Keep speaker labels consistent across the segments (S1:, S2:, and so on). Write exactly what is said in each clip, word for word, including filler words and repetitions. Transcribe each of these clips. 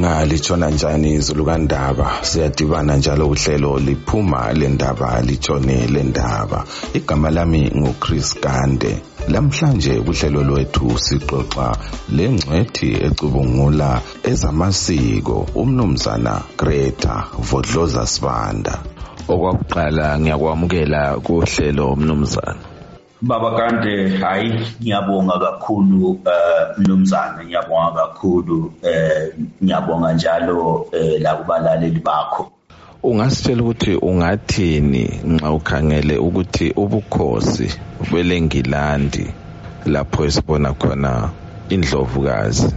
S1: Ilanga litshona njani izulu kaNdaba? Siyadibana njalo uhlelo liphuma lendaba litshone lendaba. Igama lami nguChris Gande. Lamhlanje kuhlelo lwethu sixoxa lengcwethi ecubungula ezamasiko uMnumzana Greta Vodloza Sibanda. Okwakuqala ngiyakwamukela kuhlelo Mnumzana.
S2: Baba Gande, hayi ngiyabonga kakhulu uh, Mnumzana, ngiyabonga kakhulu eh ngiyabonga njalo eh la kubalaleli bakho.
S1: Ungasitshela ukuthi ungathini nxa ukhangele ukuthi ubukhosi belengilandi lapho esibona khona indlovukazi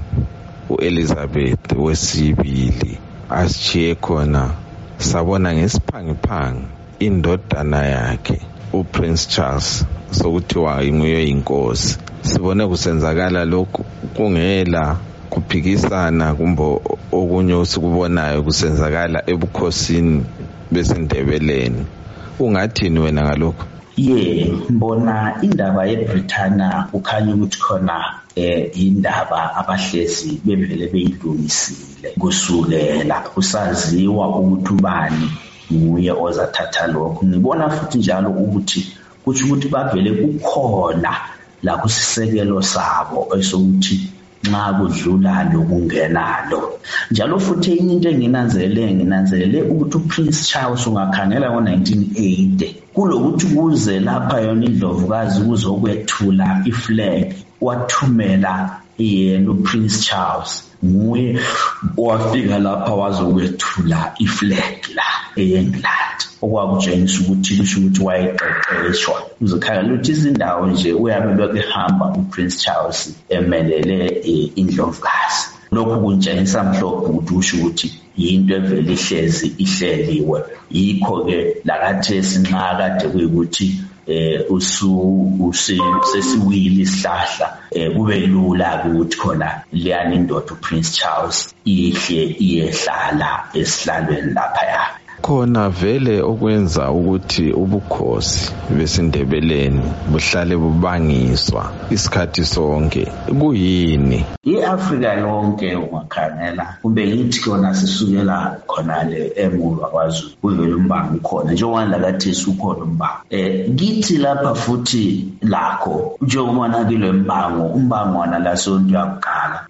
S1: uElizabeth wesibili ashiye khona, sabona ngesiphangiphangi indodana yakhe uPrince Charles sokuthiwa inguye inkosi. Sibone kusenzakala lokhu kungela kuphikisana kumbe okunye osikubonayo kusenzakala ebukhosini besindebeleni. Ungathini wena ngalokho?
S2: Ye, mbona indaba yeBritana ukhanya ukuthi khona eh indaba abahlezi bevele beyilungisile kusukela kusaziwa ukuthi ubani nguye ozathatha lokho. Ngibona futhi njalo ukuthi kuthi ukuthi bavele kukhona la kusisekelo sabo esokuthi nxa kudlula lokungenalo. Njalo futhi into enginanzelele nginanzelele ukuthi uPrince Charles ungakhangela ngo nineteen eighty kulokuthi kuze lapha yona indlovukazi kuzokwethula iflag, wathumela yena uPrince Charles nguye wafika lapha wazokwethula iflag la eEngland, okwakutshengisa ukuthi kusho ukuthi wayeqeqeshwa. Uzokhangela ukuthi izindawo nje uyabe lokehamba uPrince Charles emelele indlovukazi. Lokhu kuntshengisa mhlophe ukuthi usho ukuthi yinto evele ihlezi ihleliwe. Yikho ke lakathi sinxa kade kuyikuthi eh usu usesiwili isihlahla eh kube lula ukuthi khona liyani indoda uPrince Charles ihle iyehlala esihlalweni lapha ya.
S1: Khona vele okwenza ukuthi ubukhosi besindebeleni buhlale bubangiswa isikhathi sonke kuyini?
S2: iAfrika yonke ungakhangela kumbe ngithi khona sisukela khona le emuva kwaZulu kuvela umbango khona njengoba lakathi ukhona umbango eh ngithi lapha futhi lakho njengoba kilo umbango umbango wana la sonto yakuqala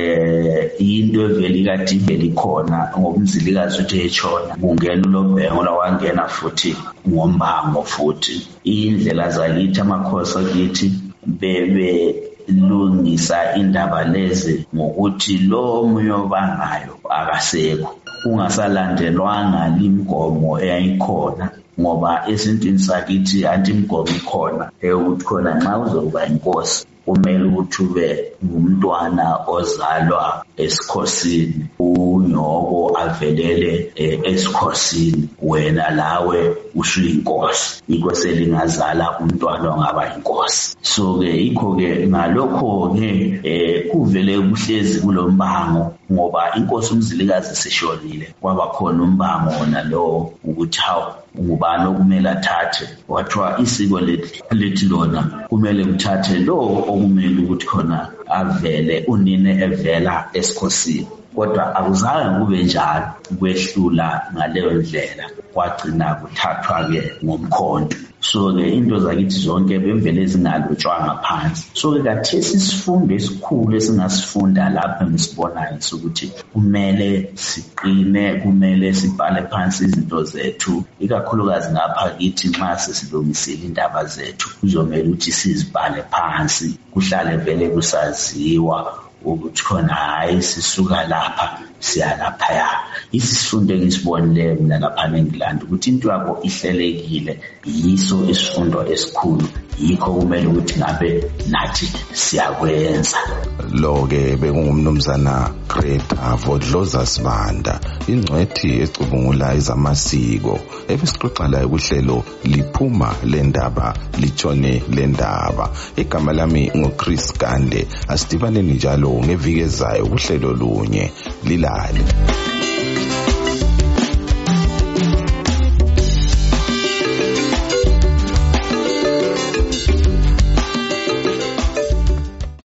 S2: eh into eveli kade iveli khona ngomzilikazi uthi echona kungena uLobhengo lawangena futhi ngombango futhi indlela zakithi amakhosi akithi bebe lungisa indaba lezi ngokuthi lo moyo bangayo akasekho, kungasalandelwanga limgomo eyayikhona ngoba esintwini sakithi anti imgomo ikhona ukuthi khona nxa uzokuba inkosi kumele ukuthi ube ngumntwana ozalwa esikhosini, unyoko avelele esikhosini, wena lawe usuyinkosi, inkosi elingazala umntwana ongaba inkosi. So ke ikho ke ngalokho ke eh kuvele kuhlezi kulombango ngoba inkosi umzilikazi seshonile, kwaba khona umbango wona lo ukuthi hawu ngubani okumele athathe. Wathiwa isiko lethi lona kumele uthathe lo okumele ukuthi khona avele unine evela esikhosini. Kodwa akuzange kube njalo, kwehlula ngaleyo ndlela kwagcina kuthathwa ke ngomkhonto. So ke into zakithi zonke bemvele ezingalotshwanga phansi. So ke kathesi isifundo esikhulu esingasifunda lapha ngisibonayo ukuthi kumele siqine, kumele sibhale phansi izinto zethu, ikakhulukazi ngapha kithi nxa sesilungisile indaba zethu kuzomela ukuthi sizibhale phansi, kuhlale vele kusaziwa ukuthi khona hayi sisuka lapha siya lapha. Isifundo engisibonile mina lapha eNgilandi ukuthi into yakho ihlelekile, yiso isifundo esikhulu, yikho kumele ukuthi ngabe nathi siyakwenza.
S1: Lo ke bekungumnumzana Greta Vodloza Sibanda, ingcwethi ecubungula ezamasiko ebesixoxa la kuhlelo liphuma lendaba litshone lendaba. Igama lami nguChris Gande. Asidibaneni njalo ngeviki ezayo kuhlelo lunye lilale.